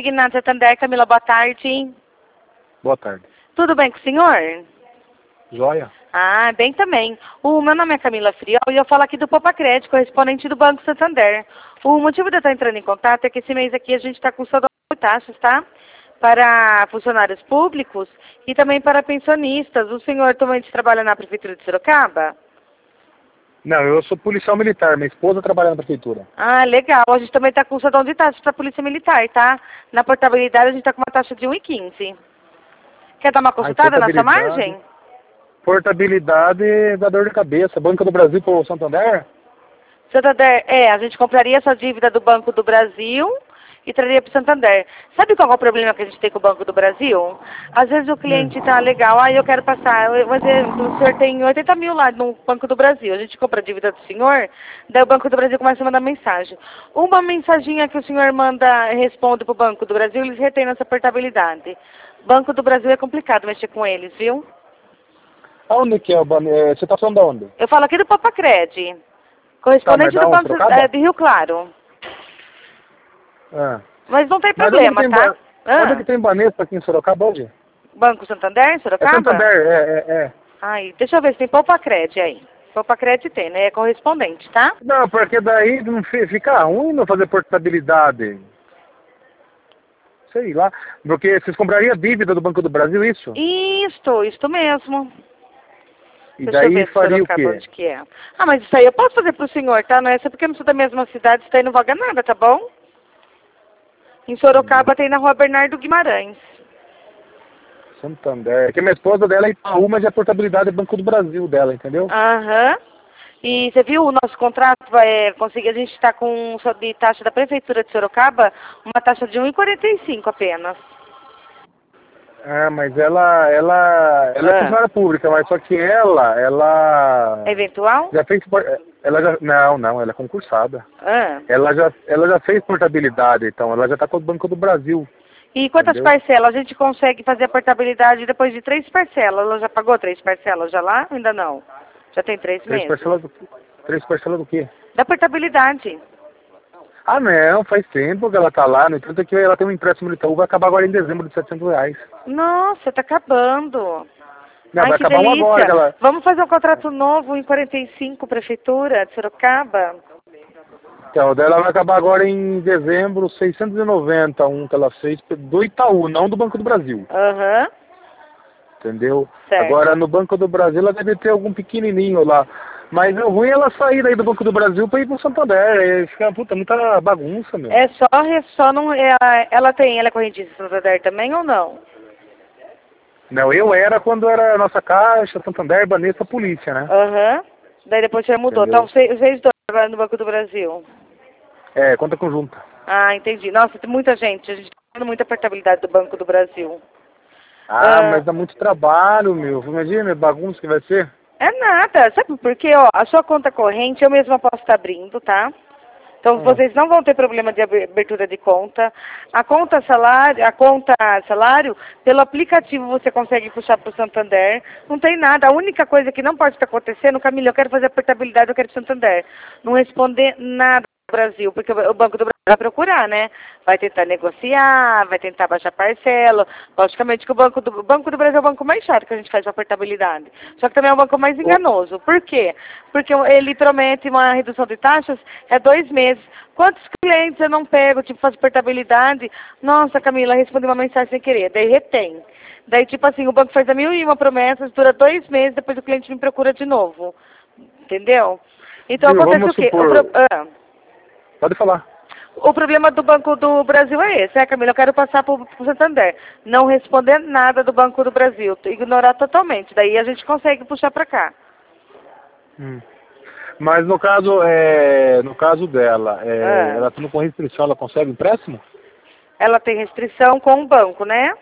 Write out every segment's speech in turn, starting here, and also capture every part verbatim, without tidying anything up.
Consignado Santander, Camila, boa tarde. Boa tarde. Tudo bem com o senhor? Joia. Ah, bem também. O meu nome é Camila Friol e eu falo aqui do Popacred, correspondente do Banco Santander. O motivo de eu estar entrando em contato é que esse mês aqui a gente está com saldo de taxas, tá? Para funcionários públicos e também para pensionistas. O senhor atualmente trabalha na Prefeitura de Sorocaba? Não, eu sou policial militar, minha esposa trabalha na prefeitura. Ah, legal. A gente também está com saldo de taxas para a Polícia Militar, tá? Na portabilidade a gente está com uma taxa de um vírgula quinze. Quer dar uma consultada na sua margem? Portabilidade da dor de cabeça. Banco do Brasil para o Santander? Santander, é, a gente compraria essa dívida do Banco do Brasil e traria para o Santander. Sabe qual é o problema que a gente tem com o Banco do Brasil? Às vezes o cliente tá legal, ah, eu quero passar, um exemplo, o senhor tem oitenta mil lá no Banco do Brasil, a gente compra a dívida do senhor, daí o Banco do Brasil começa a mandar mensagem. Uma mensaginha que o senhor manda, responde para o Banco do Brasil, eles retêm essa portabilidade. Banco do Brasil é complicado mexer com eles, viu? Aonde que é o banco? Você está falando de onde? Eu falo aqui do Popacred, correspondente Tá, do um Banco trocado? é, de Rio Claro. Ah. Mas não tem Mas problema, onde que tá? tem, ba... onde Ah, que tem Banespa aqui em Sorocaba hoje? Banco Santander, É Sorocaba? Santander, é, é, é. Ai, deixa eu ver se tem Popacred aí. Popacred tem, né? É correspondente, tá? Não, porque daí não fi- fica ruim não fazer portabilidade. Sei lá. Porque vocês comprariam a dívida do Banco do Brasil, isso? Isto, isto mesmo. E Deixa eu daí ver faria o Sorocaba quê? onde que é. Ah, mas isso aí eu posso fazer pro senhor, tá? Não é só porque eu não sou da mesma cidade, isso aí não vaga nada, tá bom? Em Sorocaba tem na rua Bernardo Guimarães. Santander. Que minha esposa dela é Itaú, mas é a portabilidade do Banco do Brasil dela, entendeu? Aham. E você viu o nosso contrato? Vai conseguir, a gente está com de taxa da Prefeitura de Sorocaba, uma taxa de um vírgula quarenta e cinco apenas. Ah, mas ela, ela, ela é Ah. funcionária pública, mas só que ela, ela É eventual? já fez, por- ela já, não, não, ela é concursada. Ah. Ela já, ela já fez portabilidade, então ela já está com o Banco do Brasil. E quantas Entendeu? parcelas? A gente consegue fazer a portabilidade depois de três parcelas. Ela já pagou três parcelas já lá? Ainda não. Já tem três Três meses. parcelas do quê? Três parcelas do quê? Da portabilidade. Ah, não, faz tempo que ela tá lá, no entanto é que ela tem um empréstimo do Itaú, vai acabar agora em dezembro de setecentos reais. Nossa, tá acabando. Não, Ai, vai que acabar um delícia. agora, que ela... Vamos fazer um contrato novo em quarenta e cinco, Prefeitura de Sorocaba? Então, o dela vai acabar agora em dezembro, seiscentos e noventa, um que ela fez do Itaú, não do Banco do Brasil. Aham. Entendeu? Certo. Agora, no Banco do Brasil, ela deve ter algum pequenininho lá. Mas o ruim é ela sair daí do Banco do Brasil para ir pro Santander. Aí fica, puta, muita bagunça, meu. É só, é só não, é, ela tem, ela é correntista Santander também ou não? Não, eu era quando era a nossa Caixa, Santander, Banespa, Polícia, né? Aham. Daí depois você mudou. Entendeu? Então, vocês vocês dois agora no Banco do Brasil. É, conta conjunta. Ah, entendi. Nossa, tem muita gente. A gente tá tendo muita portabilidade do Banco do Brasil. Ah, Ah. mas dá muito trabalho, meu. Imagina a bagunça que vai ser. É nada. Sabe por quê? Ó, a sua conta corrente eu mesma posso estar abrindo, tá? Então, Ah. vocês não vão ter problema de abertura de conta. A conta salário, a conta salário, pelo aplicativo você consegue puxar para o Santander. Não tem nada. A única coisa que não pode estar acontecendo, Camila, eu quero fazer a portabilidade, eu quero para o Santander. Não responder nada do Brasil, porque o Banco do Brasil vai procurar, né? Vai tentar negociar, vai tentar baixar parcela. Logicamente que o Banco do, o Banco do Brasil é o banco mais chato que a gente faz para portabilidade. Só que também é o banco mais enganoso. Por quê? Porque ele promete uma redução de taxas é dois meses. Quantos clientes eu não pego, tipo, faço portabilidade? Nossa, Camila, respondi uma mensagem sem querer. Daí retém. Daí, tipo assim, o banco faz a mil e uma promessas, dura dois meses, depois o cliente me procura de novo. Entendeu? Então Viu, acontece vamos o quê? O supor- pro- ah. Pode falar. O problema do Banco do Brasil é esse, é, Camila? Eu quero passar para o Santander. Não responder nada do Banco do Brasil. Ignorar totalmente. Daí a gente consegue puxar para cá. Hum. Mas no caso, é, no caso dela, é, Ah. ela tendo com restrição, ela consegue empréstimo? Ela tem restrição com o banco, né?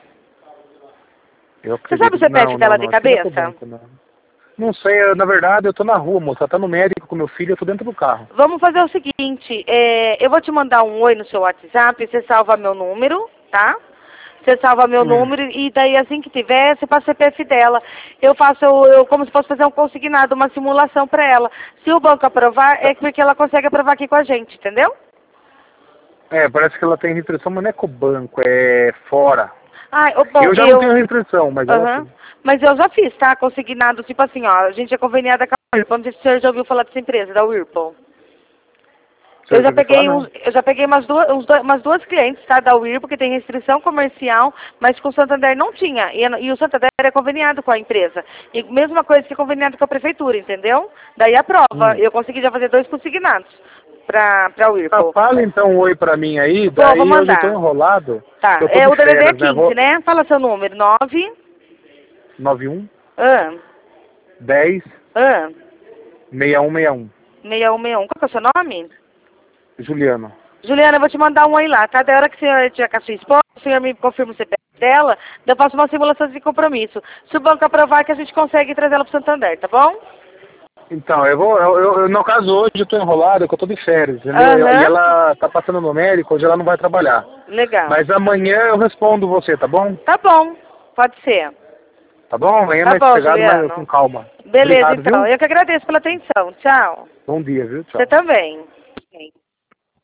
Eu Você sabe o C P F não, dela não, de não, acho que não é pro cabeça? banco, não. Não sei, eu, na verdade eu tô na rua, moça. Tá no médico com meu filho, eu tô dentro do carro. Vamos fazer o seguinte, é, eu vou te mandar um oi no seu WhatsApp, você salva meu número, tá? Você salva meu Hum. número e daí assim que tiver, você passa o C P F dela. Eu faço, eu, como se fosse fazer um consignado, uma simulação para ela. Se o banco aprovar, é porque ela consegue aprovar aqui com a gente, entendeu? É, parece que ela tem restrição, mas não é com o banco, é fora. Ai, ô, bom, eu já eu... não tenho restrição, mas ela Uhum. tem. Mas eu já fiz, tá? Consignado, tipo assim, ó, a gente é conveniada com a Whirlpool. Não sei se o senhor já ouviu falar dessa empresa, da Whirlpool. Você Eu já ouviu falar, peguei, não? uns, eu já peguei umas duas, uns dois, umas duas clientes, tá, da Whirlpool, que tem restrição comercial, mas com o Santander não tinha. E, e o Santander é conveniado com a empresa. E mesma coisa que conveniado com a prefeitura, entendeu? Daí a prova. Hum. Eu consegui já fazer dois consignados pra, pra Ah, Whirlpool. fala então um oi pra mim aí, Bom, vou daí eu já tô mandar. enrolado. Tá, Eu tô é de o D D D é férias, né? quinze, Vou... né? Fala seu número, nove... nove um, Ah, dez, ah, sessenta e um sessenta e um. seis um seis um. Qual que é o seu nome? Juliano. Juliana, eu vou te mandar um aí lá, tá? Da hora que o senhor tiver com a sua esposa, o senhor me confirma o C P F dela, daí eu faço uma simulação de compromisso. Se o banco aprovar, que a gente consegue trazer ela pro Santander, tá bom? Então, eu vou, eu, eu, no caso hoje eu tô enrolado, que eu tô de férias, entendeu? Aham. E ela tá passando no médico, hoje ela não vai trabalhar. Legal. Mas amanhã eu respondo você, tá bom? Tá bom, pode ser. Tá bom? Amanhã Tá mais bom, pegado, mas Juliano. com calma. Beleza, Obrigado, então. viu? Eu que agradeço pela atenção. Tchau. Bom dia, viu? Tchau. Você também.